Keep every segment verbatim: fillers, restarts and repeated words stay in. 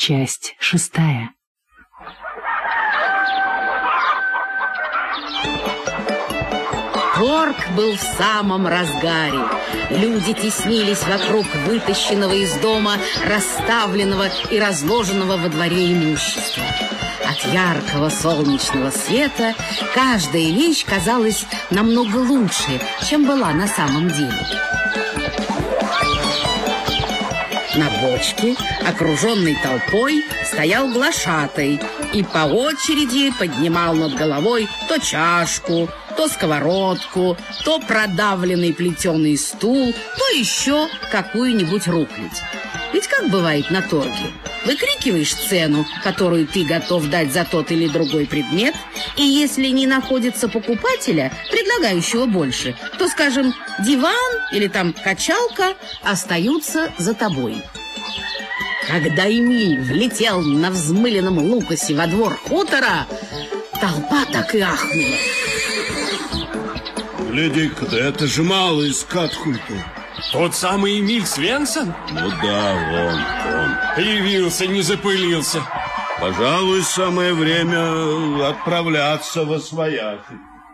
Часть шестая. Торг был в самом разгаре. Люди теснились вокруг вытащенного из дома, расставленного и разложенного во дворе имущества. От яркого солнечного света каждая вещь казалась намного лучше, чем была на самом деле. На бочке, окруженной толпой, стоял глашатай и по очереди поднимал над головой то чашку, то сковородку, то продавленный плетеный стул, то еще какую-нибудь рухлядь. Ведь как бывает на торге? Выкрикиваешь цену, которую ты готов дать за тот или другой предмет, и если не находится покупателя, предлагающего больше, то, скажем, диван или там качалка остаются за тобой. Когда Эмиль влетел на взмыленном Лукасе во двор хутора, толпа так и ахнула. Гляди-ка, да это же малый скат хутор. Тот самый Эмиль Свенсон? Ну да, он, он. Явился, не запылился. Пожалуй, самое время отправляться во свояси.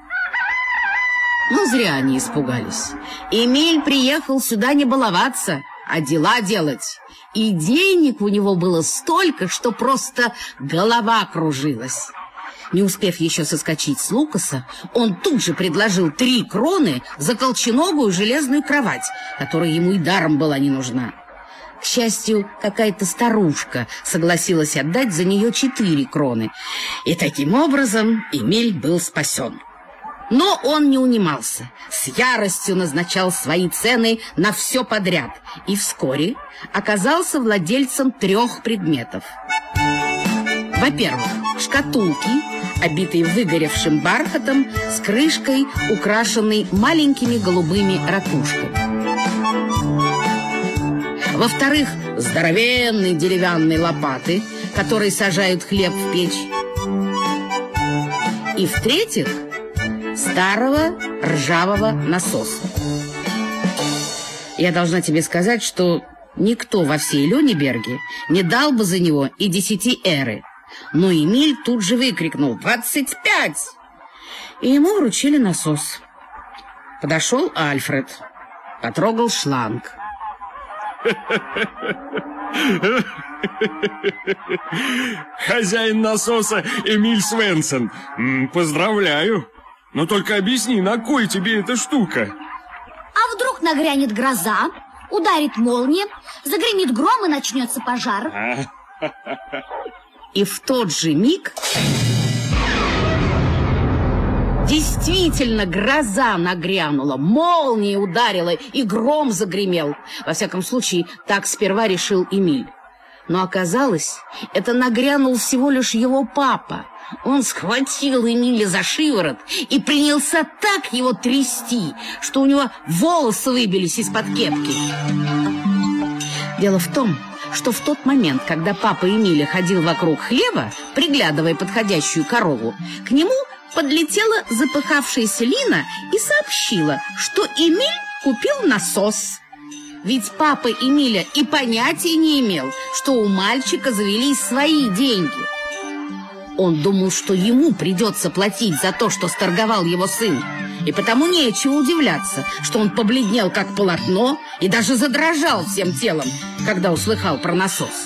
Ну, зря они испугались. Эмиль приехал сюда не баловаться, а дела делать. И денег у него было столько, что просто голова кружилась. Не успев еще соскочить с Лукаса, он тут же предложил три кроны за колченогую железную кровать, которая ему и даром была не нужна. К счастью, какая-то старушка согласилась отдать за нее четыре кроны, и таким образом Эмиль был спасен. Но он не унимался, с яростью назначал свои цены на все подряд и вскоре оказался владельцем трех предметов. Во-первых, шкатулки, обитые выгоревшим бархатом, с крышкой, украшенной маленькими голубыми ракушками. Во-вторых, здоровенные деревянные лопаты, которые сажают хлеб в печь. И в-третьих, старого ржавого насоса. Я должна тебе сказать, что никто во всей Лёнеберге не дал бы за него и десяти эры. Но Эмиль тут же выкрикнул «Двадцать пять!» И ему вручили насос. Подошел Альфред, потрогал шланг. Хозяин насоса Эмиль Свенсон. Поздравляю. Но только объясни, на кой тебе эта штука? А вдруг нагрянет гроза, ударит молния, загремит гром и начнется пожар? И в тот же миг действительно гроза нагрянула, молния ударила и гром загремел. Во всяком случае, так сперва решил Эмиль. Но оказалось, это нагрянул всего лишь его папа. Он схватил Эмиля за шиворот и принялся так его трясти, что у него волосы выбились из-под кепки. Дело в том, что в тот момент, когда папа Эмиля ходил вокруг хлева, приглядывая подходящую корову, к нему подлетела запыхавшаяся Лина и сообщила, что Эмиль купил насос. Ведь папа Эмиля и понятия не имел, что у мальчика завелись свои деньги. Он думал, что ему придется платить за то, что сторговал его сын, и потому нечего удивляться, что он побледнел, как полотно, и даже задрожал всем телом, когда услыхал про насос.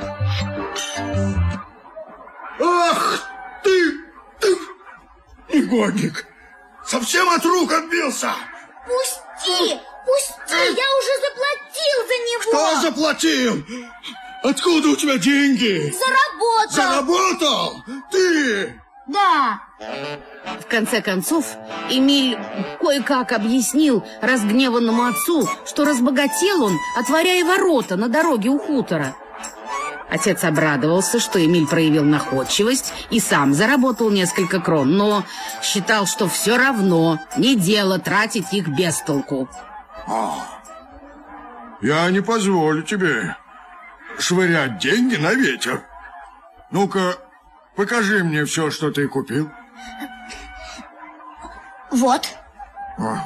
Ах ты, ты, негодник! Совсем от рук отбился! Пусти, пусти, я уже заплатил за него! Что заплатил? Откуда у тебя деньги? Заработал! Заработал? Ты? Да. В конце концов, Эмиль кое-как объяснил разгневанному отцу, что разбогател он, отворяя ворота на дороге у хутора. Отец обрадовался, что Эмиль проявил находчивость и сам заработал несколько крон, но считал, что все равно не дело тратить их без толку. А, я не позволю тебе швырять деньги на ветер. Ну-ка, покажи мне все, что ты купил. Вот. Ага.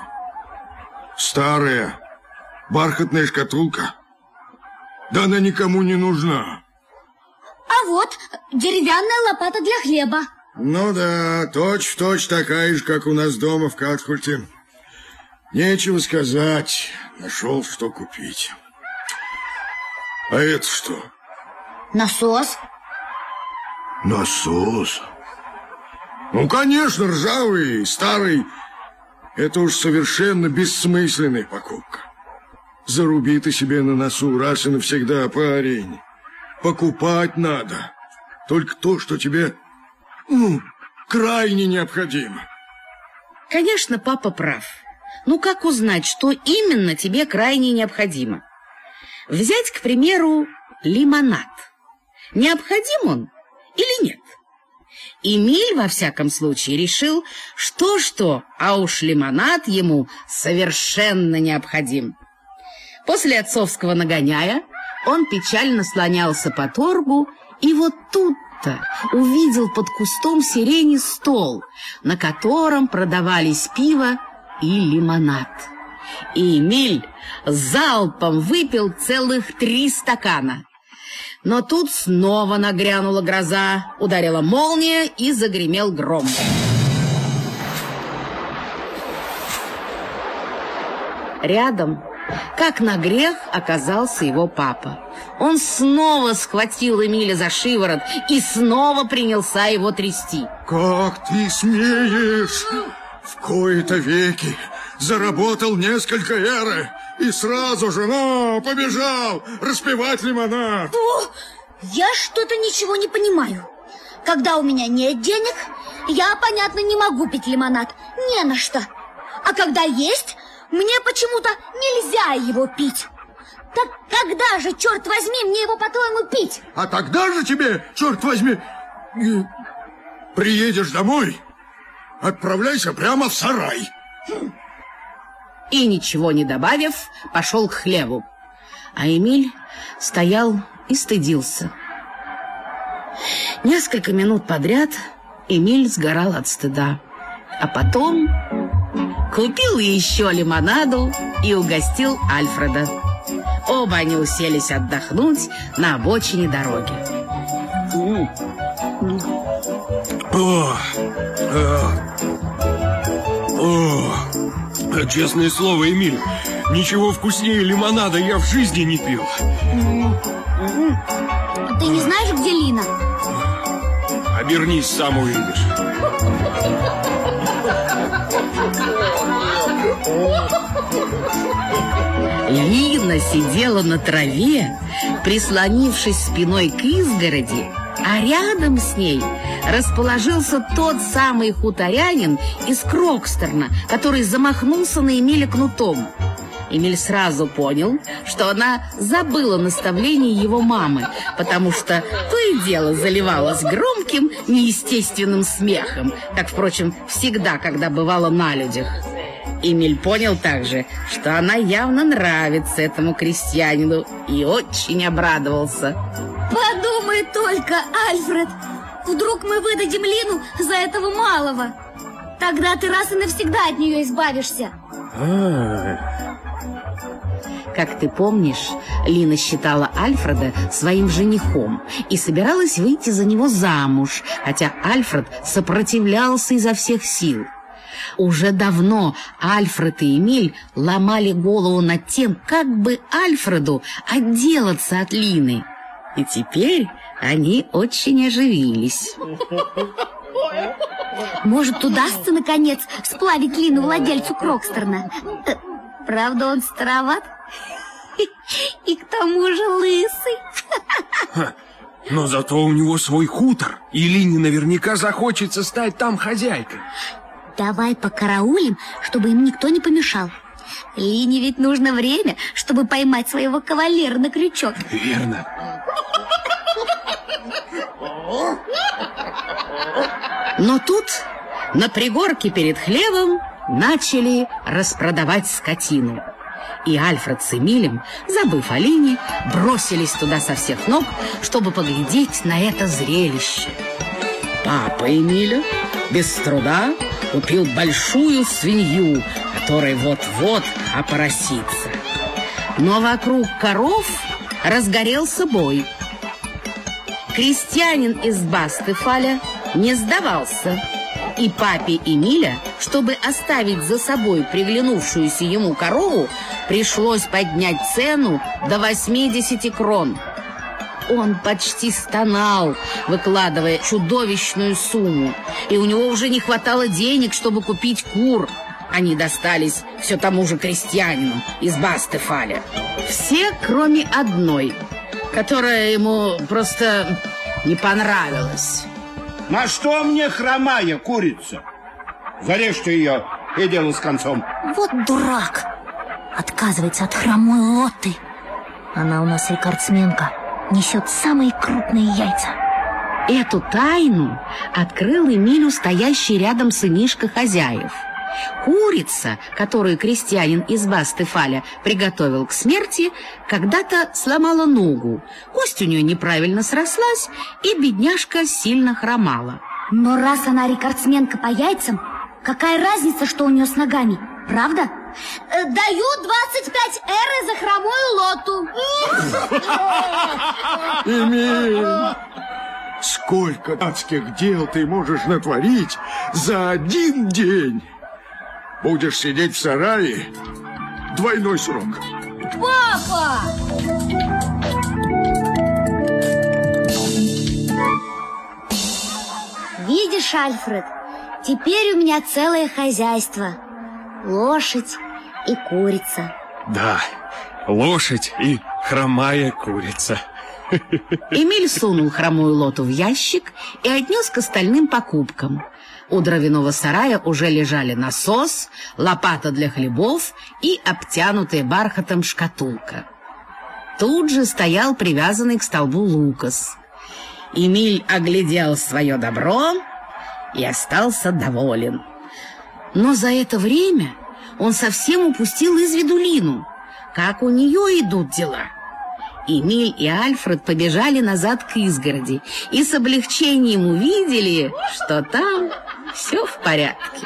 Старая бархатная шкатулка. Да она никому не нужна. А вот деревянная лопата для хлеба. Ну да, точь-в-точь такая же, как у нас дома в Катхульте. Нечего сказать, нашел, что купить. А это что? Насос. Насос? Ну, конечно, ржавый, старый. Это уж совершенно бессмысленная покупка. Заруби ты себе на носу раз и навсегда, парень. Покупать надо только то, что тебе, ну, крайне необходимо. Конечно, папа прав. Ну, как узнать, что именно тебе крайне необходимо? Взять, к примеру, лимонад. Необходим он или нет? Эмиль, во всяком случае, решил, что-что, а уж лимонад ему совершенно необходим. После отцовского нагоняя он печально слонялся по торгу, и вот тут-то увидел под кустом сирени стол, на котором продавались пиво и лимонад. И Эмиль залпом выпил целых три стакана. Но тут снова нагрянула гроза, ударила молния и загремел гром. Рядом, как на грех, оказался его папа. Он снова схватил Эмиля за шиворот и снова принялся его трясти. Как ты смеешь? В кои-то веки заработал несколько эры и сразу же, ну, побежал распивать лимонад. О, я что-то ничего не понимаю. Когда у меня нет денег, я, понятно, не могу пить лимонад. Не на что. А когда есть, мне почему-то нельзя его пить. Так когда же, черт возьми, мне его, по-твоему, пить? А тогда же тебе, черт возьми, приедешь домой, отправляйся прямо в сарай. И, ничего не добавив, пошел к хлеву. А Эмиль стоял и стыдился. Несколько минут подряд Эмиль сгорал от стыда. А потом купил еще лимонаду и угостил Альфреда. Оба они уселись отдохнуть на обочине дороги. О, о, о, честное слово, Эмиль, ничего вкуснее лимонада я в жизни не пил. Ты не знаешь, где Лина? Обернись, сам увидишь. Лина сидела на траве, прислонившись спиной к изгороди, а рядом с ней расположился тот самый хуторянин из Крокстерна, который замахнулся на Эмиля кнутом. Эмиль сразу понял, что она забыла наставление его мамы, потому что то и дело заливалась громким, неестественным смехом, как, впрочем, всегда, когда бывало на людях. Эмиль понял также, что она явно нравится этому крестьянину, и очень обрадовался. Подумай только, Альфред, вдруг мы выдадим Лину за этого малого. Тогда ты раз и навсегда от нее избавишься. Как ты помнишь, Лина считала Альфреда своим женихом и собиралась выйти за него замуж, хотя Альфред сопротивлялся изо всех сил. Уже давно Альфред и Эмиль ломали голову над тем, как бы Альфреду отделаться от Лины. И теперь они очень оживились. Может, удастся, наконец, сплавить Лину владельцу Крокстерна. Правда, он староват и к тому же лысый. Ха, но зато у него свой хутор, и Лине наверняка захочется стать там хозяйкой. Давай покараулим, чтобы им никто не помешал. Лине ведь нужно время, чтобы поймать своего кавалера на крючок. Верно. Но тут на пригорке перед хлевом начали распродавать скотину. И Альфред с Эмилем, забыв о Лине, бросились туда со всех ног, чтобы поглядеть на это зрелище. Папа Эмиля без труда купил большую свинью, которая вот-вот опоросится. Но вокруг коров разгорелся бой. крестьянин из Бастефаля не сдавался. И папе Эмиля, чтобы оставить за собой приглянувшуюся ему корову, пришлось поднять цену до восьмидесяти крон. Он почти стонал, выкладывая чудовищную сумму, и у него уже не хватало денег, чтобы купить кур. Они достались все тому же крестьянину из Бастефаля. Все, кроме одной, которая ему просто не понравилась. На что мне хромая курица? Зарежьте ее, и дело с концом. Вот дурак. Отказывается от хромой Лотты. Она у нас рекордсменка. Несет самые крупные яйца. Эту тайну открыл Эмилю стоящий рядом сынишка хозяев. Курица, которую крестьянин из Бастефаля приготовил к смерти, когда-то сломала ногу. Кость у нее неправильно срослась, и бедняжка сильно хромала. Но раз она рекордсменка по яйцам, какая разница, что у нее с ногами, правда? Даю двадцать пять эры за хромую Лоту. Эмиль, сколько адских дел ты можешь натворить за один день? Будешь сидеть в сарае, двойной срок. Папа! Видишь, Альфред, теперь у меня целое хозяйство. Лошадь и курица. Да, лошадь и хромая курица. Эмиль сунул хромую Лоту в ящик и отнес к остальным покупкам. У дровяного сарая уже лежали насос, лопата для хлебов и обтянутая бархатом шкатулка. Тут же стоял привязанный к столбу Лукас. Эмиль оглядел свое добро и остался доволен. Но за это время он совсем упустил из виду Лину. Как у нее идут дела? Эмиль и Альфред побежали назад к изгороди и с облегчением увидели, что там все в порядке.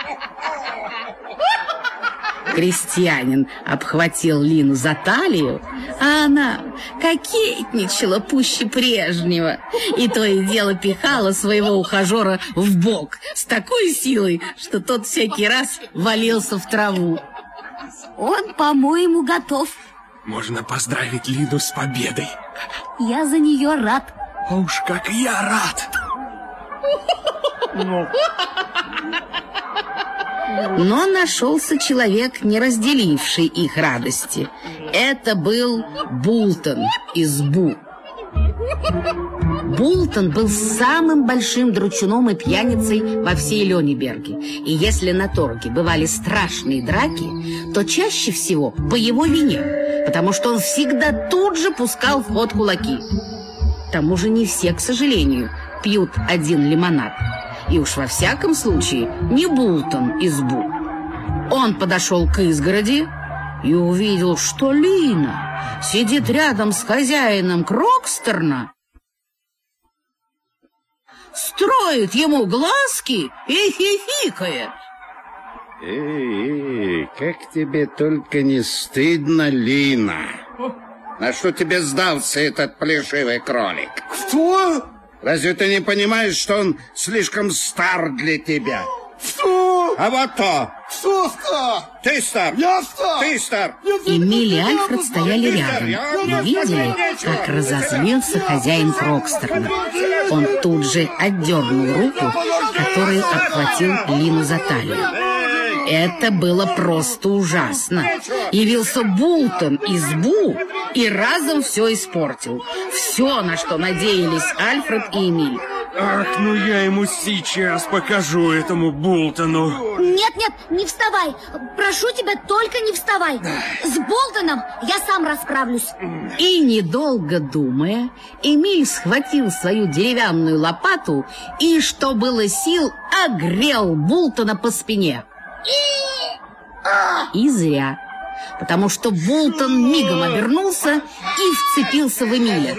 Крестьянин обхватил Лину за талию, а она кокетничала пуще прежнего и то и дело пихала своего ухажера в бок с такой силой, что тот всякий раз валился в траву. Он, по-моему, готов. Можно поздравить Лину с победой. Я за нее рад. А уж как я рад! Но нашелся человек, не разделивший их радости. Это был Бултон из Бу. Бултон был самым большим дручуном и пьяницей во всей Лёнеберге. И если на торге бывали страшные драки, то чаще всего по его вине, потому что он всегда тут же пускал в ход кулаки. К тому же не все, к сожалению, пьют один лимонад. И уж во всяком случае не Бултон из Бу. Он подошел к изгороди и увидел, что Лина сидит рядом с хозяином Крокстерна, строит ему глазки и хихикает. Эй, как тебе только не стыдно, Лина? На что тебе сдался этот плешивый кролик? Что? Разве ты не понимаешь, что он слишком стар для тебя? Что? А вот то! Что стар? Ты стар! Я стар! Ты стар! Эмиль и Альфред стояли рядом и видели, как разозлился хозяин Крокстерна. Он тут же отдернул руку, которой обхватил Лину за талию. Это было просто ужасно. Явился Бултон из Бу и разом все испортил. Все, на что надеялись Альфред и Эмиль. Ах, ну я ему сейчас покажу этому Бултону. Нет, нет, не вставай. Прошу тебя, только не вставай. С Бултоном я сам расправлюсь. И, недолго думая, Эмиль схватил свою деревянную лопату и, что было сил, огрел Бултона по спине. И зря, потому что Бултон мигом обернулся и вцепился в Эмиля.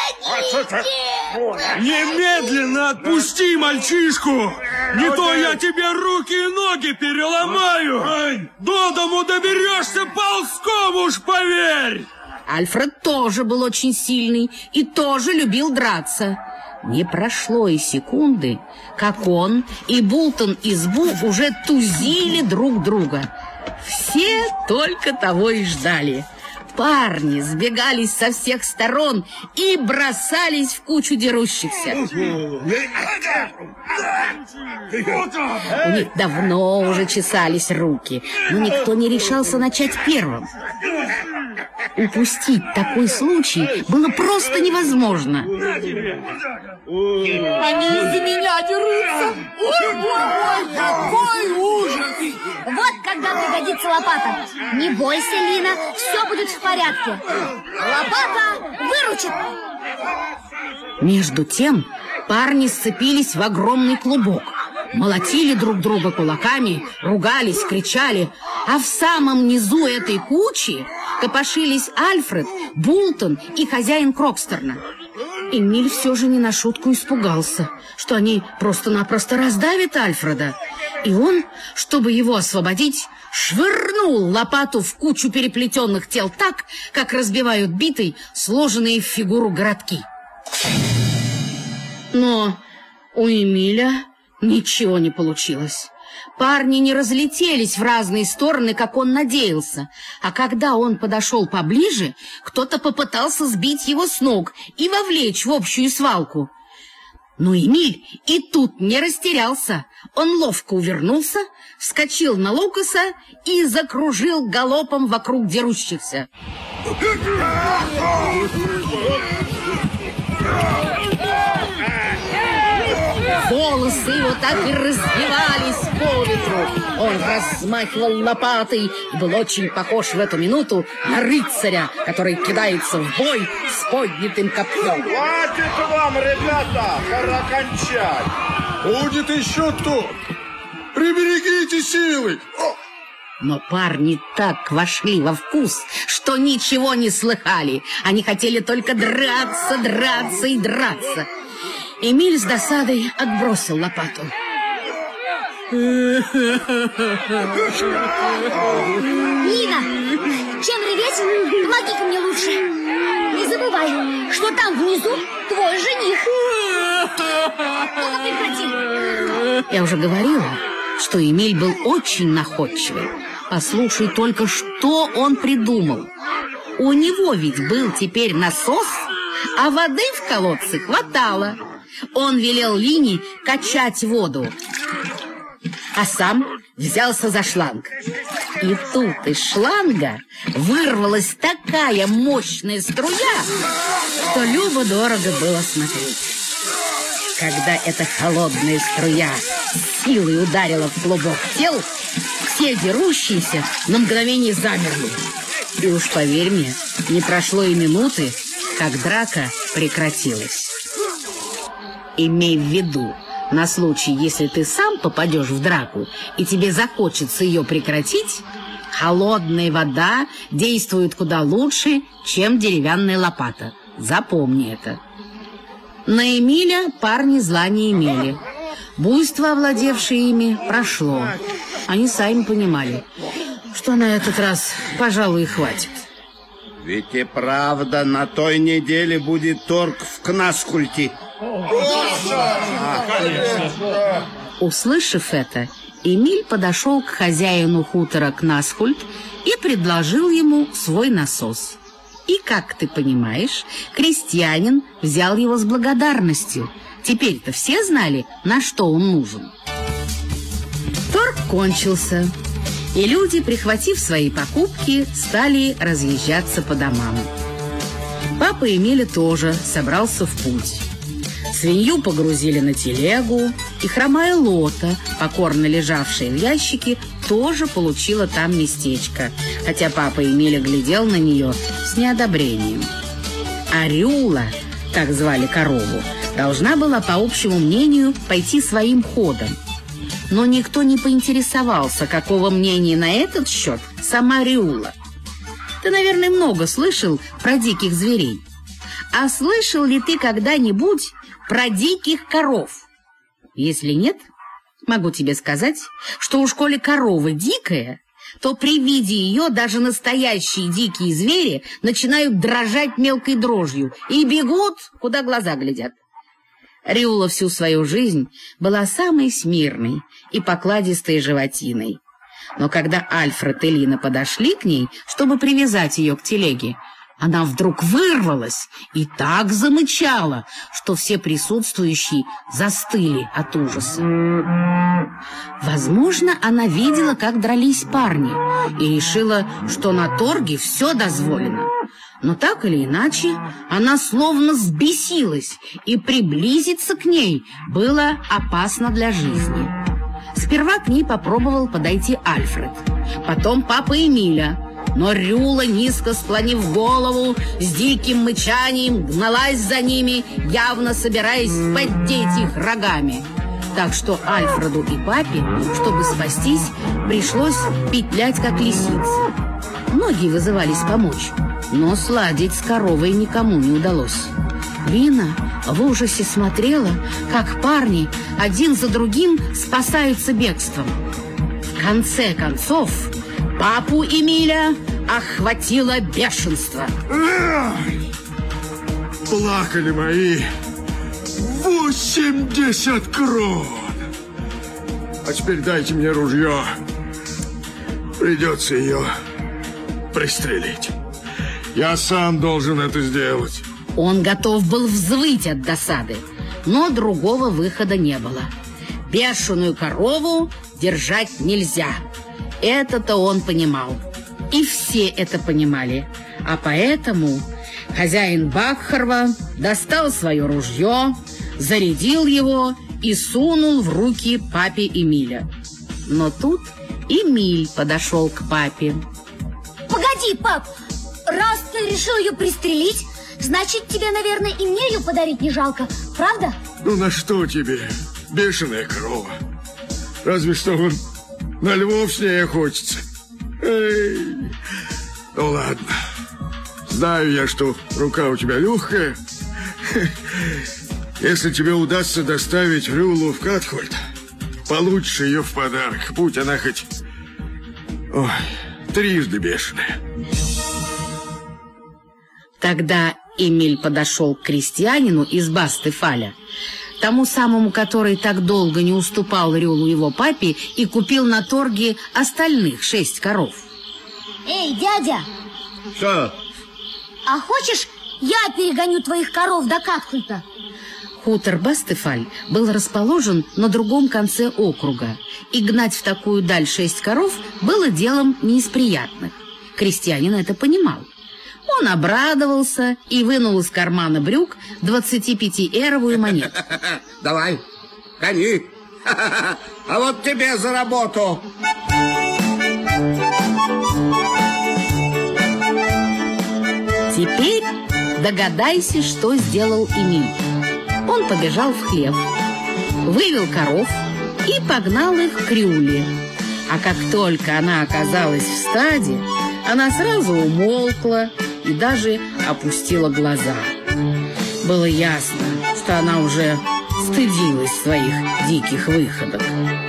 Немедленно отпусти мальчишку! Не то я тебе руки и ноги переломаю! До дому доберешься ползком, уж поверь! Альфред тоже был очень сильный и тоже любил драться. Не прошло и секунды, как он и Бултон из Бу уже тузили друг друга. Все только того и ждали. Парни сбегались со всех сторон и бросались в кучу дерущихся. У них давно уже чесались руки, но никто не решался начать первым. Упустить такой случай было просто невозможно. Они из-за меня дерутся! Ой, какой ужас! Вот когда пригодится лопата. Не бойся, Лина, все будет в порядке. Лопата выручит. Между тем парни сцепились в огромный клубок. Молотили друг друга кулаками, ругались, кричали. А в самом низу этой кучи копошились Альфред, Бултон и хозяин Крокстерна. Эмиль все же не на шутку испугался, что они просто-напросто раздавят Альфреда. И он, чтобы его освободить, швырнул лопату в кучу переплетенных тел так, как разбивают битой сложенные в фигуру городки. Но у Эмиля ничего не получилось. Парни не разлетелись в разные стороны, как он надеялся. А когда он подошел поближе, кто-то попытался сбить его с ног и вовлечь в общую свалку. Но Эмиль и тут не растерялся. Он ловко увернулся, вскочил на Лукаса и закружил галопом вокруг дерущихся. Волосы его так и развивались по ветру. Он размахивал лопатой и был очень похож в эту минуту на рыцаря, который кидается в бой с поднятым копьем. Хватит вам, ребята, пора кончать. Будет еще кто. Приберегите силы. Но парни так вошли во вкус, что ничего не слыхали. Они хотели только драться, драться и драться. Эмиль с досадой отбросил лопату. Лина, чем реветь? Помоги-ка мне лучше. Не забывай, что там внизу твой жених. Ну-ка, прекрати. Я уже говорила, что Эмиль был очень находчивый. Послушай только, что он придумал. У него ведь был теперь насос, а воды в колодце хватало. Он велел Лине качать воду, а сам взялся за шланг. И тут из шланга вырвалась такая мощная струя, что любо-дорого было смотреть. Когда эта холодная струя силой ударила в клубок тел, все дерущиеся на мгновение замерли. И уж поверь мне, не прошло и минуты, как драка прекратилась. Имей в виду, на случай, если ты сам попадешь в драку и тебе захочется ее прекратить, холодная вода действует куда лучше, чем деревянная лопата. Запомни это. На Эмиля парни зла не имели. Буйство, овладевшее ими, прошло. Они сами понимали, что на этот раз, пожалуй, и хватит. Ведь и правда, на той неделе будет торг в Кнаскульте. Услышав это, Эмиль подошел к хозяину хутора Кнасхульт и предложил ему свой насос. И, как ты понимаешь, крестьянин взял его с благодарностью. Теперь-то все знали, на что он нужен. Торг кончился, и люди, прихватив свои покупки, стали разъезжаться по домам. Папа Эмиля тоже собрался в путь. Свинью погрузили на телегу, и хромая Лота, покорно лежавшая в ящике, тоже получила там местечко, хотя папа Эмиля глядел на нее с неодобрением. А Рюла, так звали корову, должна была, по общему мнению, пойти своим ходом. Но никто не поинтересовался, какого мнения на этот счет сама Рюла. Ты, наверное, много слышал про диких зверей. А слышал ли ты когда-нибудь про диких коров? Если нет, могу тебе сказать, что уж коли корова дикая, то при виде ее даже настоящие дикие звери начинают дрожать мелкой дрожью и бегут, куда глаза глядят. Рюла всю свою жизнь была самой смирной и покладистой животиной. Но когда Альфред и Лина подошли к ней, чтобы привязать ее к телеге, она вдруг вырвалась и так замычала, что все присутствующие застыли от ужаса. Возможно, она видела, как дрались парни, и решила, что на торге все дозволено. Но так или иначе, она словно взбесилась, и приблизиться к ней было опасно для жизни. Сперва к ней попробовал подойти Альфред, потом папа Эмиля. Но Рюла, низко склонив голову, с диким мычанием гналась за ними, явно собираясь поддеть их рогами. Так что Альфреду и папе, чтобы спастись, пришлось петлять, как лисицы. Многие вызывались помочь, но сладить с коровой никому не удалось. Лина в ужасе смотрела, как парни один за другим спасаются бегством. В конце концов, папу Эмиля охватило бешенство. Плакали мои восемьдесят крон. А теперь дайте мне ружье. Придется ее пристрелить. Я сам должен это сделать. Он готов был взвыть от досады, но другого выхода не было. Бешеную корову держать нельзя. Это-то он понимал. И все это понимали. А поэтому хозяин Бакхарва достал свое ружье, зарядил его и сунул в руки папе Эмиля. Но тут Эмиль подошел к папе. Погоди, пап, раз ты решил ее пристрелить, значит, тебе, наверное, и мне ее подарить не жалко, правда? Ну на что тебе, бешеная корова? Разве что он на львов с ней охотится. Эй. Ну ладно, знаю я, что рука у тебя легкая. Если тебе удастся доставить Рюлу в Катхольд, получишь ее в подарок, будь она хоть ой, трижды бешеная. Тогда Эмиль подошел к крестьянину из Бастефаля, тому самому, который так долго не уступал Рюлу его папе и купил на торге остальных шесть коров. Эй, дядя! Что? А хочешь, я перегоню твоих коров до Катхульта? Хутор Бастефаль был расположен на другом конце округа, и гнать в такую даль шесть коров было делом не из приятных. Крестьянин это понимал. Он обрадовался и вынул из кармана брюк двадцатипятиэровую монету. Давай, гони. А вот тебе за работу. Теперь догадайся, что сделал Эмиль. Он побежал в хлев, вывел коров и погнал их к Рюле. А как только она оказалась в стаде, она сразу умолкла и даже опустила глаза. Было ясно, что она уже стыдилась своих диких выходок.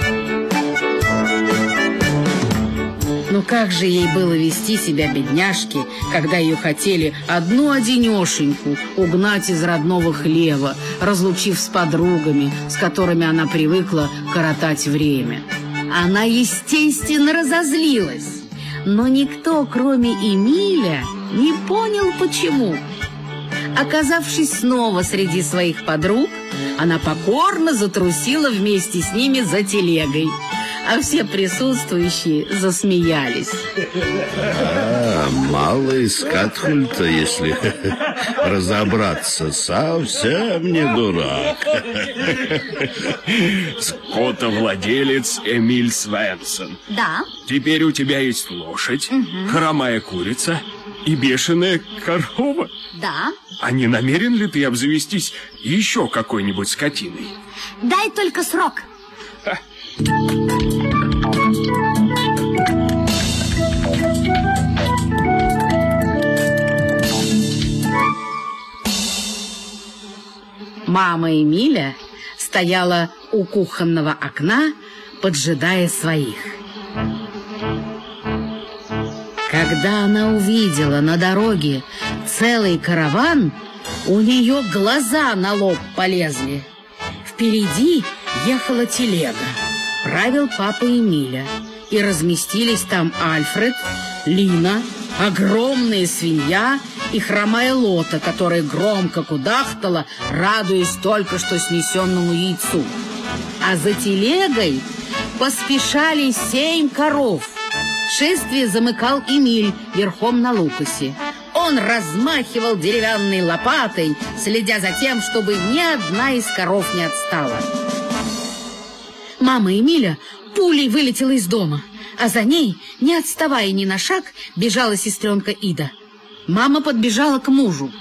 Но как же ей было вести себя, бедняжке, когда ее хотели одну-одинешеньку угнать из родного хлева, разлучив с подругами, с которыми она привыкла коротать время? Она, естественно, разозлилась, но никто, кроме Эмиля, не понял, почему. Оказавшись снова среди своих подруг, она покорно затрусила вместе с ними за телегой, а все присутствующие засмеялись. А, мало из Катхульта, если разобраться, совсем не дурак. Скотовладелец Эмиль Свенсон. Да. Теперь у тебя есть лошадь, угу. хромая курица и бешеная корова. Да. А не намерен ли ты обзавестись еще какой-нибудь скотиной? Дай только срок. Ха. Мама Эмиля стояла у кухонного окна, поджидая своих. Когда она увидела на дороге целый караван, у нее глаза на лоб полезли. Впереди ехала телега, правил папа Эмиля, и разместились там Альфред, Лина, огромная свинья и хромая Лота, которая громко кудахтала, радуясь только что снесенному яйцу. А за телегой поспешали семь коров. Шествие замыкал Эмиль верхом на Лукасе. Он размахивал деревянной лопатой, следя за тем, чтобы ни одна из коров не отстала. Мама Эмиля пулей вылетела из дома, а за ней, не отставая ни на шаг, бежала сестренка Ида. Мама подбежала к мужу.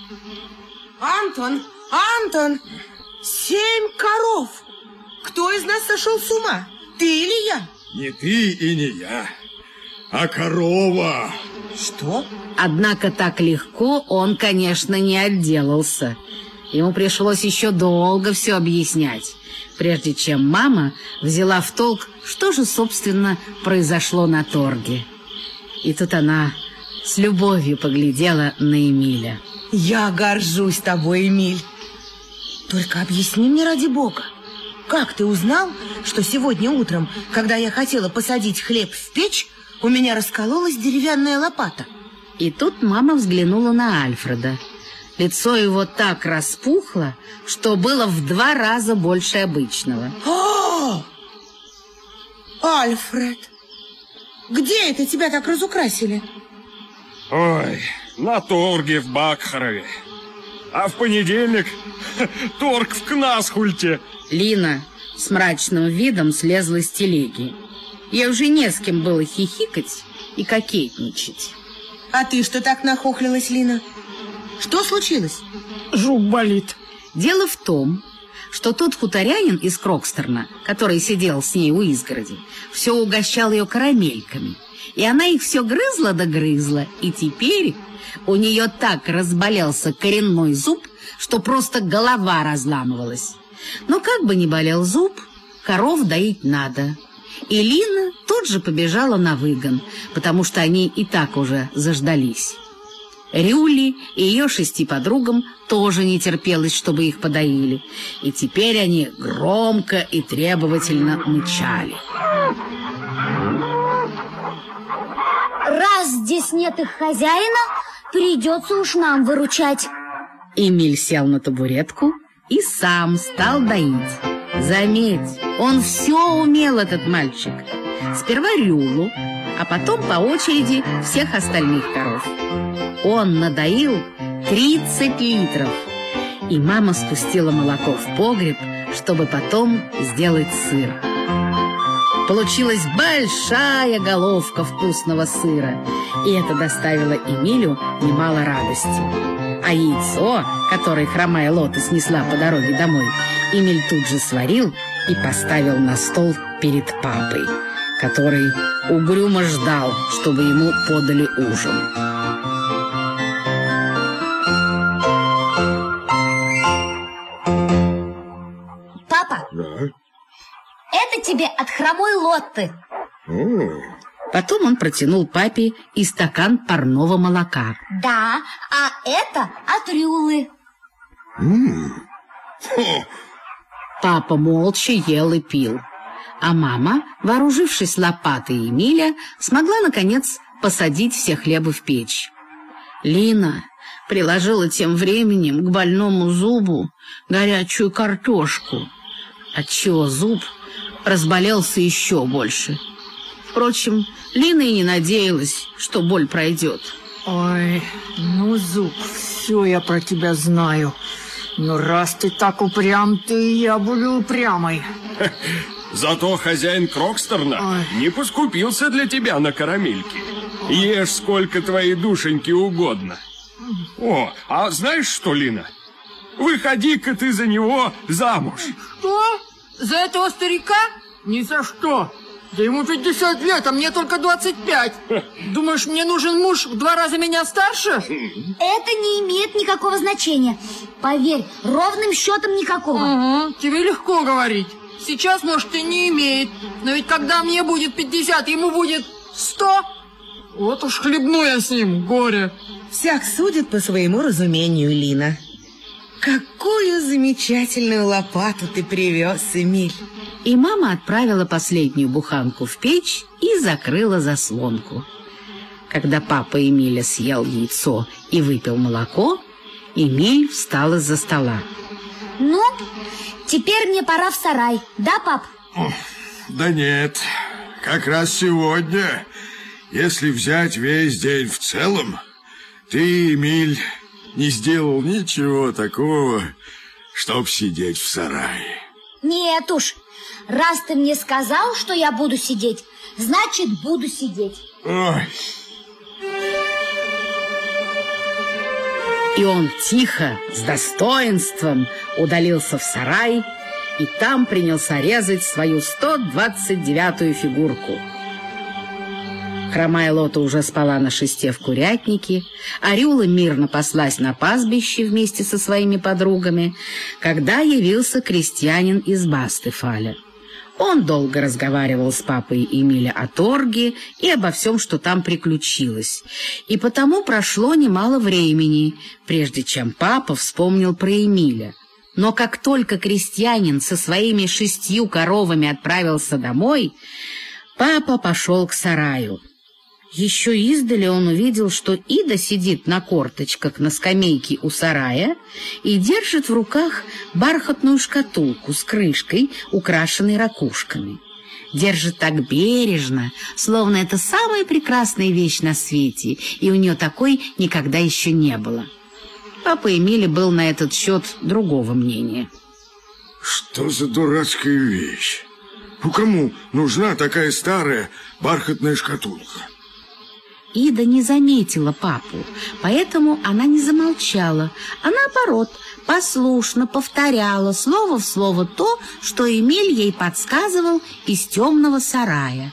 Антон, Антон, семь коров. Кто из нас сошел с ума? Ты или я? Не ты и не я, а корова. Что? Однако так легко он, конечно, не отделался. Ему пришлось еще долго все объяснять, прежде чем мама взяла в толк, что же, собственно, произошло на торге. И тут она с любовью поглядела на Эмиля. Я горжусь тобой, Эмиль. Только объясни мне ради бога, как ты узнал, что сегодня утром, когда я хотела посадить хлеб в печь, у меня раскололась деревянная лопата? И тут мама взглянула на Альфреда. Лицо его так распухло, что было в два раза больше обычного. О! Альфред, где это тебя так разукрасили? Ой, на торге в Бакхарове. А в понедельник торг в Кнасхульте. Лина с мрачным видом слезла с телеги. Ей уже не с кем было хихикать и кокетничать. А ты что так нахохлилась, Лина? Что случилось? Жук болит. Дело в том, что тот хуторянин из Крокстерна, который сидел с ней у изгороди, все угощал ее карамельками. И она их все грызла да грызла, и теперь у нее так разболелся коренной зуб, что просто голова разламывалась. Но как бы ни болел зуб, коров доить надо. И Лина тут же побежала на выгон, потому что они и так уже заждались. Рюли и ее шести подругам тоже не терпелось, чтобы их подоили, и теперь они громко и требовательно мычали. Раз здесь нет их хозяина, придется уж нам выручать. Эмиль сел на табуретку и сам стал доить. Заметь, он все умел, этот мальчик. Сперва Рюлу, а потом по очереди всех остальных коров. Он надоил тридцать литров, и мама спустила молоко в погреб, чтобы потом сделать сыр. Получилась большая головка вкусного сыра, и это доставило Эмилю немало радости. А яйцо, которое хромая Лота снесла по дороге домой, Эмиль тут же сварил и поставил на стол перед папой, который угрюмо ждал, чтобы ему подали ужин. Папа, Да? это тебе от хромой Лотты. О, Потом он протянул папе и стакан парного молока. Да, а это от Рюлы. м. Хо, Папа молча ел и пил, а мама, вооружившись лопатой Эмиля, смогла, наконец, посадить все хлебы в печь. Лина приложила тем временем к больному зубу горячую картошку, отчего зуб разболелся еще больше. Впрочем, Лина и не надеялась, что боль пройдет. Ой, ну, Зуб, все я про тебя знаю. Но раз ты так упрям, то и я буду упрямой. Зато хозяин Крокстерна Ой. не поскупился для тебя на карамельки. Ешь сколько твоей душеньки угодно. О, а знаешь что, Лина? Выходи-ка ты за него замуж. Что? За этого старика? Ни за что. Да ему пятьдесят лет, а мне только двадцать пять. Думаешь, мне нужен муж в два раза меня старше? Это не имеет никакого значения. Поверь, ровным счетом никакого. Угу, тебе легко говорить. Сейчас, может, и не имеет. Но ведь когда мне будет пятьдесят, ему будет сто. Вот уж хлебну я с ним, горе. Всяк судит по своему разумению, Лина. Какую замечательную лопату ты привез, Эмиль. И мама отправила последнюю буханку в печь и закрыла заслонку. Когда папа Эмиля съел яйцо и выпил молоко, Эмиль встал из-за стола. Ну, теперь мне пора в сарай, да, пап? Да нет, как раз сегодня, если взять весь день в целом, ты, Эмиль, не сделал ничего такого, чтоб сидеть в сарае. Нет уж, раз ты мне сказал, что я буду сидеть, значит, буду сидеть. Ой. И он тихо, с достоинством удалился в сарай и там принялся резать свою сто двадцать девятую фигурку. Хромая Лота уже спала на шесте в курятнике, а Рюла мирно паслась на пастбище вместе со своими подругами, когда явился крестьянин из Бастефаля. Он долго разговаривал с папой Эмиля о торге и обо всем, что там приключилось, и потому прошло немало времени, прежде чем папа вспомнил про Эмиля. Но как только крестьянин со своими шестью коровами отправился домой, папа пошел к сараю. Еще издали он увидел, что Ида сидит на корточках на скамейке у сарая и держит в руках бархатную шкатулку с крышкой, украшенной ракушками. Держит так бережно, словно это самая прекрасная вещь на свете, и у нее такой никогда еще не было. Папа Эмиля был на этот счет другого мнения. Что за дурацкая вещь? Ну, кому нужна такая старая бархатная шкатулка? Ида не заметила папу, поэтому она не замолчала, а наоборот, послушно повторяла слово в слово то, что Эмиль ей подсказывал из темного сарая.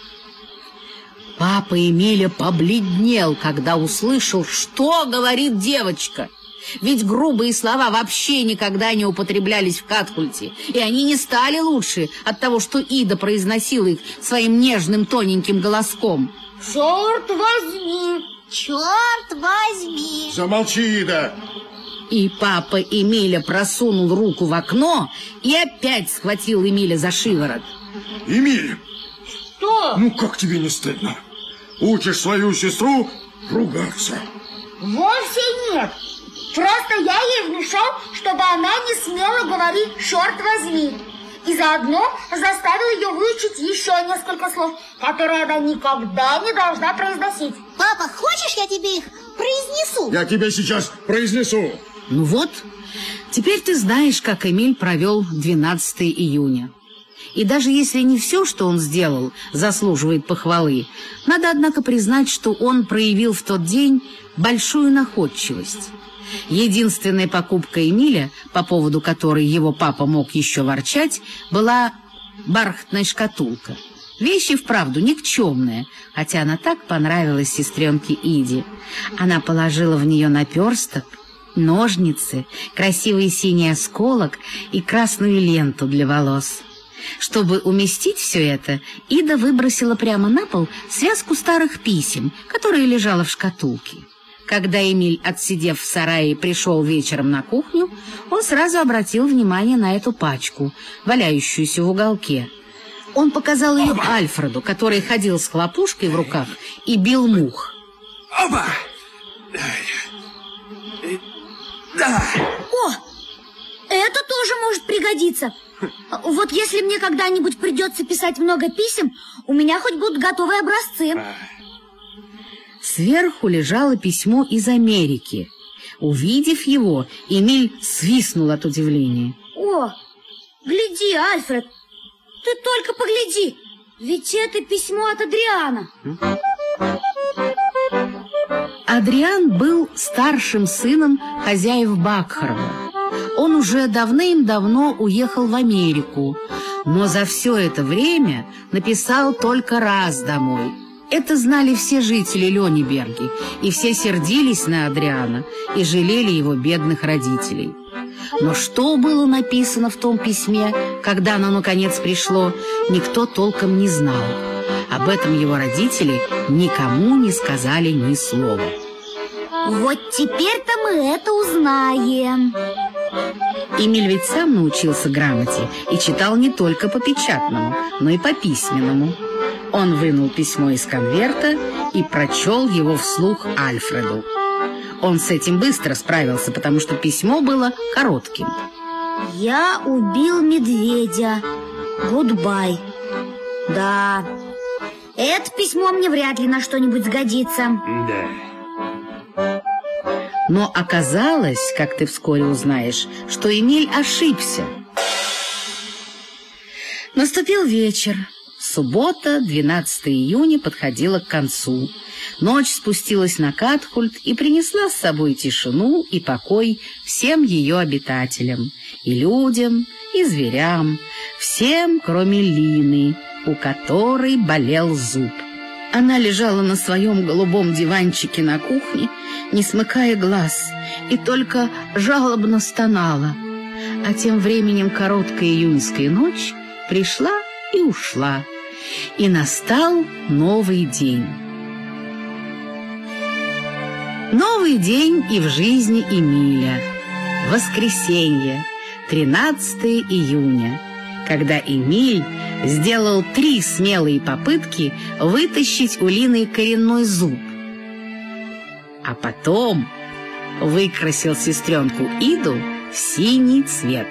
Папа Эмиля побледнел, когда услышал, что говорит девочка. Ведь грубые слова вообще никогда не употреблялись в Катхульте, и они не стали лучше от того, что Ида произносила их своим нежным тоненьким голоском. Черт возьми! Черт возьми! Замолчи, Ида! И папа Эмиля просунул руку в окно и опять схватил Эмиля за шиворот. Эмиль! Что? Ну, как тебе не стыдно? Учишь свою сестру ругаться. Вовсе нет. Просто я ей внушал, чтобы она не смела говорить «черт возьми». И заодно заставил ее выучить еще несколько слов, которые она никогда не должна произносить. Папа, хочешь, я тебе их произнесу? Я тебе сейчас произнесу. Ну вот, теперь ты знаешь, как Эмиль провел двенадцатое июня. И даже если не все, что он сделал, заслуживает похвалы, надо, однако, признать, что он проявил в тот день большую находчивость. Единственная покупка Эмиля, по поводу которой его папа мог еще ворчать, была бархатная шкатулка. Вещь и вправду никчемная, хотя она так понравилась сестренке Иде. Она положила в нее наперсток, ножницы, красивый синий осколок и красную ленту для волос. Чтобы уместить все это, Ида выбросила прямо на пол связку старых писем, которая лежала в шкатулке. Когда Эмиль, отсидев в сарае, пришел вечером на кухню, он сразу обратил внимание на эту пачку, валяющуюся в уголке. Он показал ее Оба! Альфреду, который ходил с хлопушкой в руках и бил мух. Оба! Да! О, это тоже может пригодиться. Вот если мне когда-нибудь придется писать много писем, у меня хоть будут готовые образцы. Сверху лежало письмо из Америки. Увидев его, Эмиль свистнул от удивления. О, гляди, Альфред, ты только погляди, ведь это письмо от Адриана. Адриан был старшим сыном хозяев Бакхарова. Он уже давным-давно уехал в Америку, но за все это время написал только раз домой. Это знали все жители Лёнеберги, и все сердились на Адриана и жалели его бедных родителей. Но что было написано в том письме, когда оно наконец пришло, никто толком не знал. об этом его родители никому не сказали ни слова. Вот теперь-то мы это узнаем. Эмиль ведь сам научился грамоте и читал не только по печатному, но и по письменному. Он вынул письмо из конверта и прочел его вслух Альфреду. Он с этим быстро справился, потому что письмо было коротким. Я убил медведя. Гудбай. Да, это письмо мне вряд ли на что-нибудь сгодится. Да. Но оказалось, как ты вскоре узнаешь, что Эмиль ошибся. Наступил вечер. Суббота, двенадцатое июня, подходила к концу. Ночь спустилась на Катхульт и принесла с собой тишину и покой всем ее обитателям, и людям, и зверям, всем, кроме Лины, у которой болел зуб. Она лежала на своем голубом диванчике на кухне, не смыкая глаз, и только жалобно стонала. А тем временем короткая июньская ночь пришла и ушла, и настал новый день. Новый день и в жизни Эмиля. Воскресенье, тринадцатое июня, когда Эмиль сделал три смелые попытки вытащить у Лины коренной зуб, а потом выкрасил сестренку Иду в синий цвет.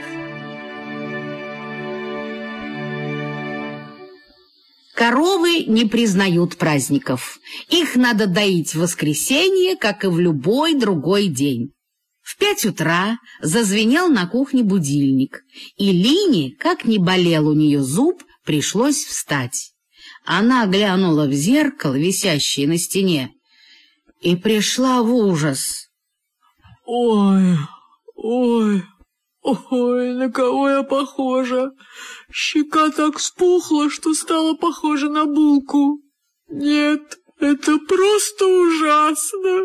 Коровы не признают праздников. Их надо доить в воскресенье, как и в любой другой день. В пять утра зазвенел на кухне будильник, и Лине, как ни болел у нее зуб, пришлось встать. Она глянула в зеркало, висящее на стене, и пришла в ужас. Ой, ой, ой, на кого я похожа? Щека так спухла, что стала похожа на булку. Нет, это просто ужасно.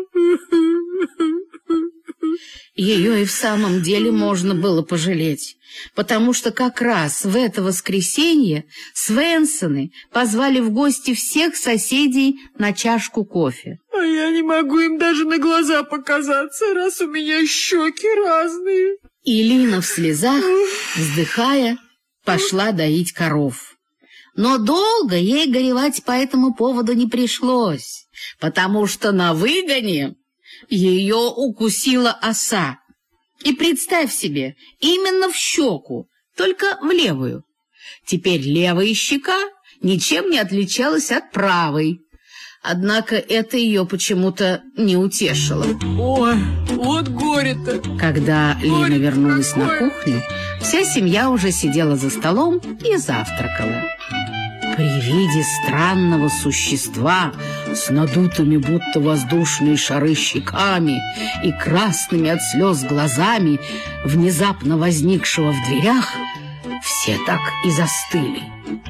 Ее и в самом деле можно было пожалеть, потому что как раз в это воскресенье Свенсоны позвали в гости всех соседей на чашку кофе. А я не могу им даже на глаза показаться, раз у меня щеки разные. И Лина в слезах, вздыхая, пошла доить коров. Но долго ей горевать по этому поводу не пришлось, потому что на выгоне ее укусила оса. И представь себе, именно в щеку, только в левую. Теперь левая щека ничем не отличалась от правой. Однако это ее почему-то не утешило. Ой, вот горе-то. Когда Лина Горе вернулась какое. на кухню, вся семья уже сидела за столом и завтракала. При виде странного существа с надутыми, будто воздушные шары, щеками и красными от слез глазами, внезапно возникшего в дверях, все так и застыли.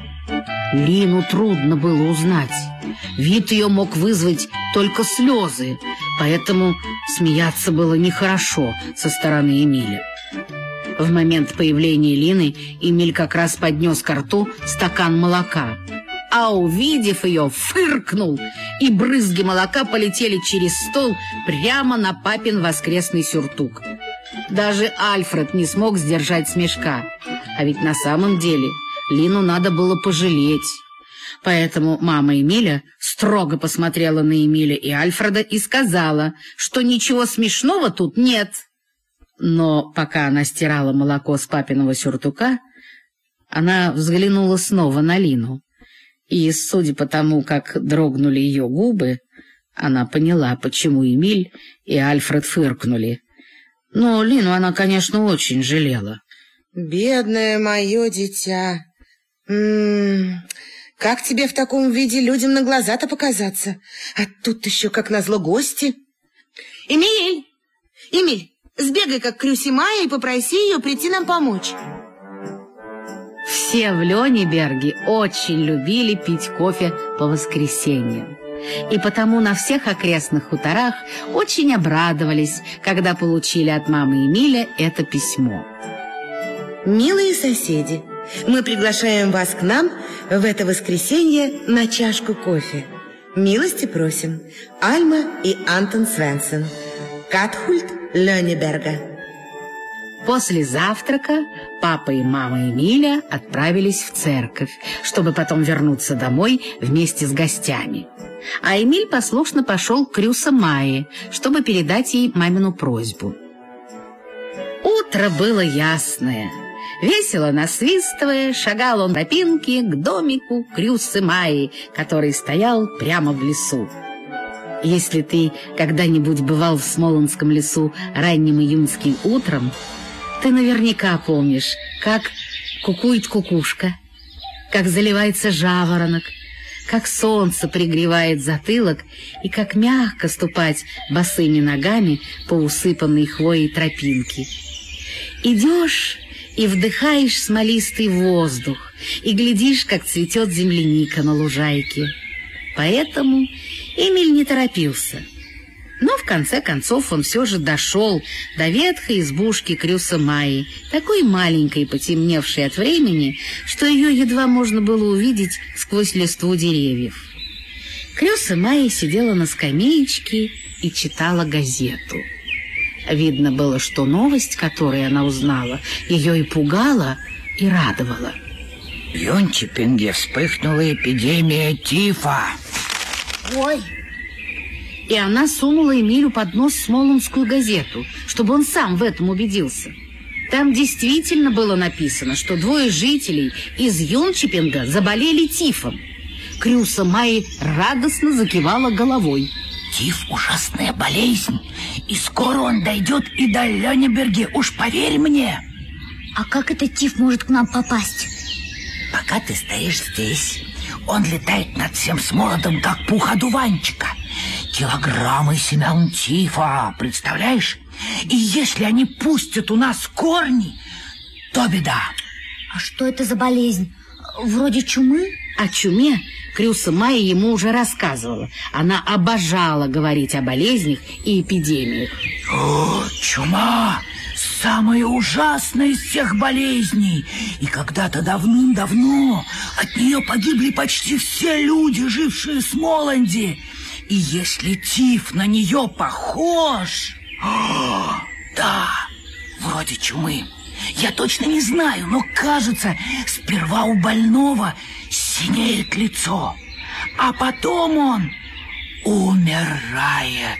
Лину трудно было узнать. Вид ее мог вызвать только слезы, поэтому смеяться было нехорошо со стороны Эмиля. В момент появления Лины Эмиль как раз поднес ко рту стакан молока, а, увидев ее, фыркнул, и брызги молока полетели через стол прямо на папин воскресный сюртук. Даже Альфред не смог сдержать смешка, а ведь на самом деле Лину надо было пожалеть. Поэтому мама Эмиля строго посмотрела на Эмиля и Альфреда и сказала, что ничего смешного тут нет. Но пока она стирала молоко с папиного сюртука, она взглянула снова на Лину. И, судя по тому, как дрогнули ее губы, она поняла, почему Эмиль и Альфред фыркнули. Но Лину она, конечно, очень жалела. Бедное мое дитя. М-м, как тебе в таком виде людям на глаза-то показаться? А тут еще, как назло, гости. Эмиль! Эмиль! Сбегай-ка к Крюсе Майе и попроси ее прийти нам помочь. Все в Лёнеберге очень любили пить кофе по воскресеньям. И потому на всех окрестных хуторах очень обрадовались, когда получили от мамы Эмиля это письмо. Милые соседи, Мы приглашаем вас к нам в это воскресенье на чашку кофе. Милости просим. Альма и Антон Свенсон. Катхульт Лёнеберга. После завтрака папа и мама Эмиля отправились в церковь, чтобы потом вернуться домой вместе с гостями. А Эмиль послушно пошел к Крюса-Майе, чтобы передать ей мамину просьбу. Утро было ясное. Весело насвистывая, шагал он по тропинке к домику Крюсы-Майи, который стоял прямо в лесу. Если ты когда-нибудь бывал в Смолонском лесу ранним июньским утром, ты наверняка помнишь, как кукует кукушка, как заливается жаворонок, как солнце пригревает затылок и как мягко ступать босыми ногами по усыпанной хвоей тропинке. Идешь и вдыхаешь смолистый воздух, и глядишь, как цветет земляника на лужайке. Поэтому Эмиль не торопился. Но в конце концов он все же дошел до ветхой избушки Крюса-Майи, такой маленькой, потемневшей от времени, что ее едва можно было увидеть сквозь листву деревьев. Крюса-Майя сидела на скамеечке и читала газету. Видно было, что новость, которую она узнала, ее и пугала, и радовала. В Йончипинге вспыхнула эпидемия тифа. Ой! И она сунула Эмилю под нос Смолонскую газету, чтобы он сам в этом убедился. Там действительно было написано, что двое жителей из Йончипинга заболели тифом. Крюса-Майя радостно закивала головой. Тиф – ужасная болезнь, и скоро он дойдет и до Лёнеберги, уж поверь мне. А как этот тиф может к нам попасть? Пока ты стоишь здесь, он летает над всем Смолодом, как пух одуванчика. Килограммы семян тифа, представляешь? И если они пустят у нас корни, то беда. А что это за болезнь? Вроде чумы? О чуме Крюса-Майя ему уже рассказывала. Она обожала говорить о болезнях и эпидемиях. О, чума! Самая ужасная из всех болезней. И когда-то давным-давно от нее погибли почти все люди, жившие в Смоланде. И если тиф на нее похож... О, да, вроде чумы. Я точно не знаю, но кажется, сперва у больного синеет лицо, а потом он умирает.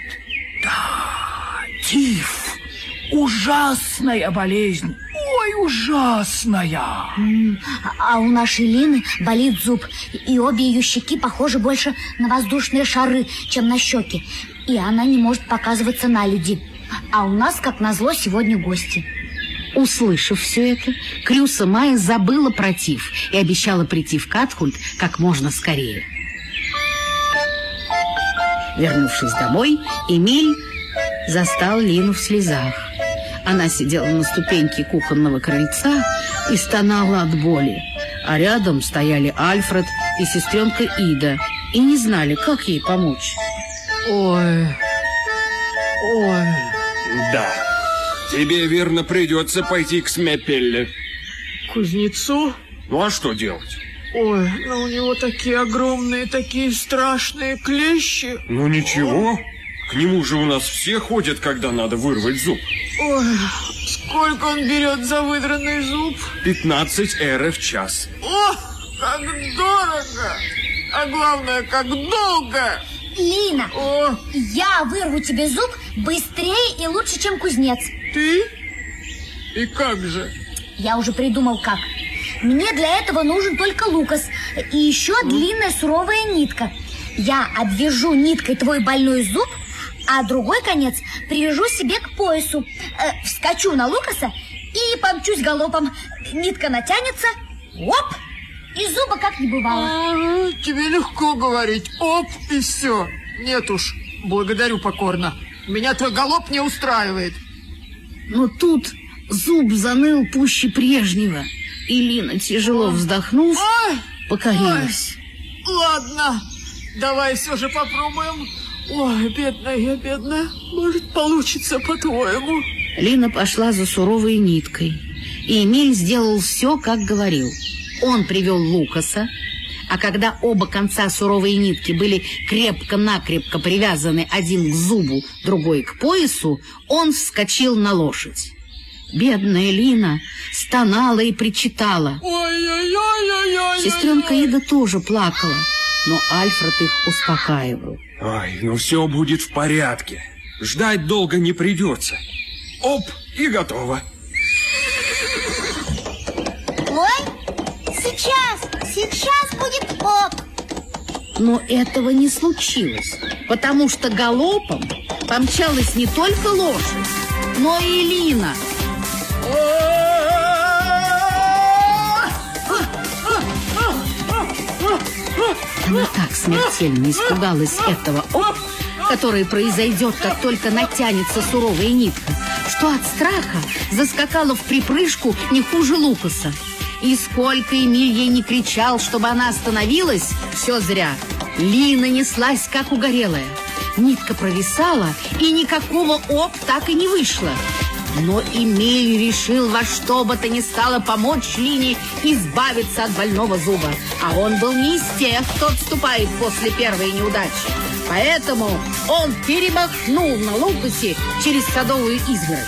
Да, тиф. Ужасная болезнь. Ой, ужасная. М-м, а у нашей Лины болит зуб, и обе ее щеки похожи больше на воздушные шары, чем на щеки. И она не может показываться на люди. А у нас, как назло, сегодня гости. Услышав все это, Крюса-Майя забыла про тиф и обещала прийти в Катхульт как можно скорее. Вернувшись домой, Эмиль застал Лину в слезах. Она сидела на ступеньке кухонного крыльца и стонала от боли. А рядом стояли Альфред и сестренка Ида и не знали, как ей помочь. Ой, ой. Да, тебе, верно, придется пойти к Смепелле. Кузнецу? Ну, а что делать? Ой, ну у него такие огромные, такие страшные клещи. Ну, ничего. К нему же у нас все ходят, когда надо вырвать зуб. Ой, сколько он берет за выдранный зуб? пятнадцать эры в час. О, как дорого! А главное, как долго! Лина, О. я вырву тебе зуб быстрее и лучше, чем кузнец. Ты? И как же? Я уже придумал, как. Мне для этого нужен только Лукас и еще длинная суровая нитка. Я обвяжу ниткой твой больной зуб, а другой конец привяжу себе к поясу. Э, вскочу на Лукаса и помчусь галопом. Нитка натянется, оп, и зуба как не бывало. А, тебе легко говорить. Оп, и все. Нет уж, благодарю покорно. Меня твой галоп не устраивает. Но тут зуб заныл пуще прежнего, и Лина, тяжело вздохнув, Ой, покорилась. ой. Ладно, давай все же попробуем. Ой, бедная я, бедная. Может, получится, по-твоему? Лина пошла за суровой ниткой. и Эмиль сделал все, как говорил. Он привел Лукаса, а когда оба конца суровой нитки были крепко-накрепко привязаны один к зубу, другой к поясу, он вскочил на лошадь. Бедная Лина стонала и причитала. Ой-ой-ой-ой-ой. Сестренка Ида тоже плакала, но Альфред их успокаивал. Ой, ну все будет в порядке. Ждать долго не придется. Оп, и готово. Ой, сейчас, сейчас будет оп. Но этого не случилось, потому что галопом помчалась не только лошадь, но и Лина. Она так смертельно испугалась этого оп, который произойдет, как только натянется суровая нитка, что от страха заскакала в припрыжку не хуже Лукаса. И сколько Эмиль ей не кричал, чтобы она остановилась, все зря. Лина неслась, как угорелая. Нитка провисала, и никакого оп так и не вышло. Но Эмиль решил во что бы то ни стало помочь Лине избавиться от больного зуба. А он был не из тех, кто отступает после первой неудачи. Поэтому он перемахнул на Лукасе через садовую изгородь.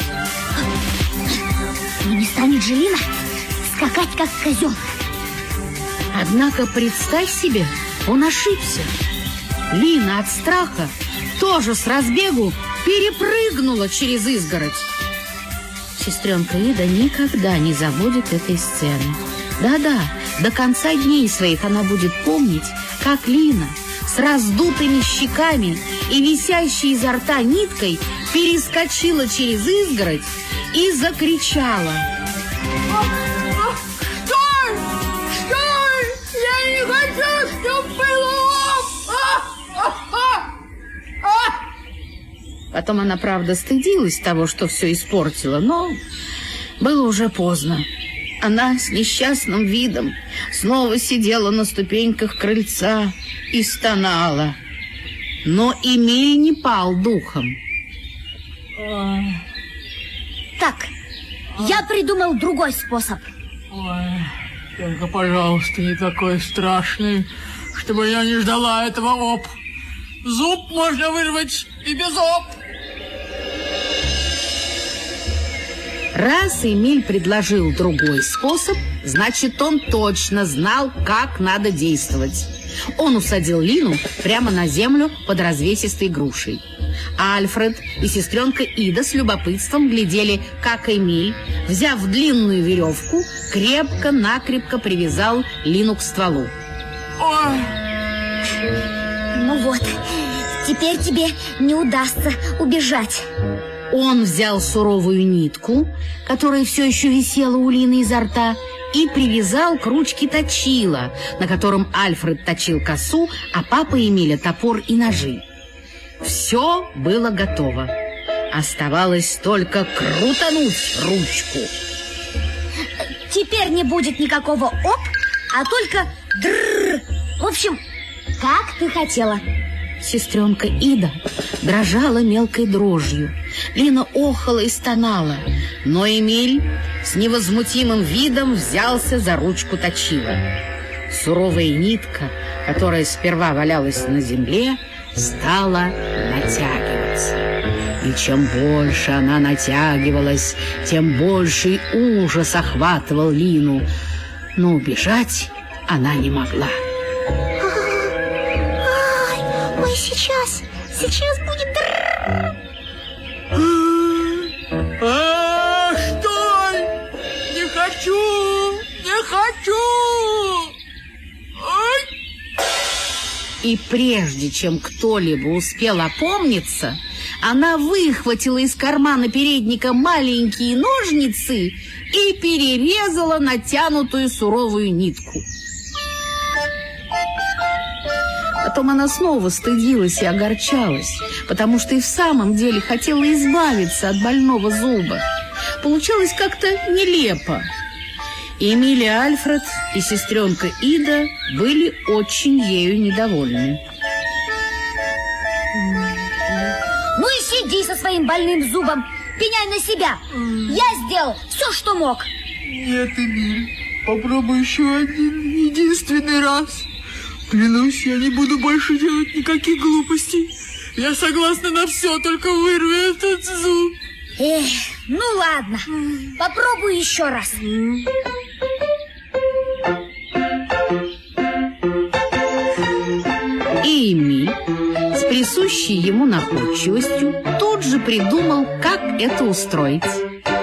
Ну не станет же Лина скакать, как козел. Однако, представь себе, он ошибся. Лина от страха тоже с разбегу перепрыгнула через изгородь. Сестренка Ида никогда не забудет этой сцены. Да-да, до конца дней своих она будет помнить, как Лина с раздутыми щеками и висящей изо рта ниткой перескочила через изгородь и закричала. Стой! Стой! Я не хочу, чтобы было оп! Потом она, правда, стыдилась того, что все испортила, но было уже поздно. Она с несчастным видом снова сидела на ступеньках крыльца и стонала. Но Эмиль не пал духом. Так, я придумал другой способ. Ой, только, пожалуйста, не такой страшный, чтобы я не ждала этого оп. Зуб можно вырвать и без оп. Раз Эмиль предложил другой способ, значит, он точно знал, как надо действовать. Он усадил Лину прямо на землю под развесистой грушей. А Альфред и сестренка Ида с любопытством глядели, как Эмиль, взяв длинную веревку, крепко-накрепко привязал Лину к стволу. Ой. Ну вот, теперь тебе не удастся убежать. Он взял суровую нитку, которая все еще висела у Лины изо рта, и привязал к ручке точила, на котором Альфред точил косу, а папа Эмиля топор и ножи. Все было готово. Оставалось только крутануть ручку. Теперь не будет никакого оп, а только дрррр. В общем, как ты хотела. Сестренка Ида дрожала мелкой дрожью. Лина охала и стонала. Но Эмиль с невозмутимым видом взялся за ручку точила. Суровая нитка, которая сперва валялась на земле, стала натягиваться. И чем больше она натягивалась, тем больший ужас охватывал Лину. Но убежать она не могла. Ой, сейчас, сейчас будет... А, стой! Не хочу! Не хочу! Ой! И прежде чем кто-либо успел опомниться, она выхватила из кармана передника маленькие ножницы и перерезала натянутую суровую нитку. Потом она снова стыдилась и огорчалась, потому что и в самом деле хотела избавиться от больного зуба. Получалось как-то нелепо. Эмиль и Альфред и сестренка Ида были очень ею недовольны. Ну и сиди со своим больным зубом, пеняй на себя. Я сделал все, что мог. Нет, Эмиль, попробуй еще один единственный раз. Клянусь, я не буду больше делать никаких глупостей. Я согласна на все, только вырви этот зуб. Эх, ну ладно, попробуй еще раз. И Эмиль с присущей ему находчивостью тут же придумал, как это устроить.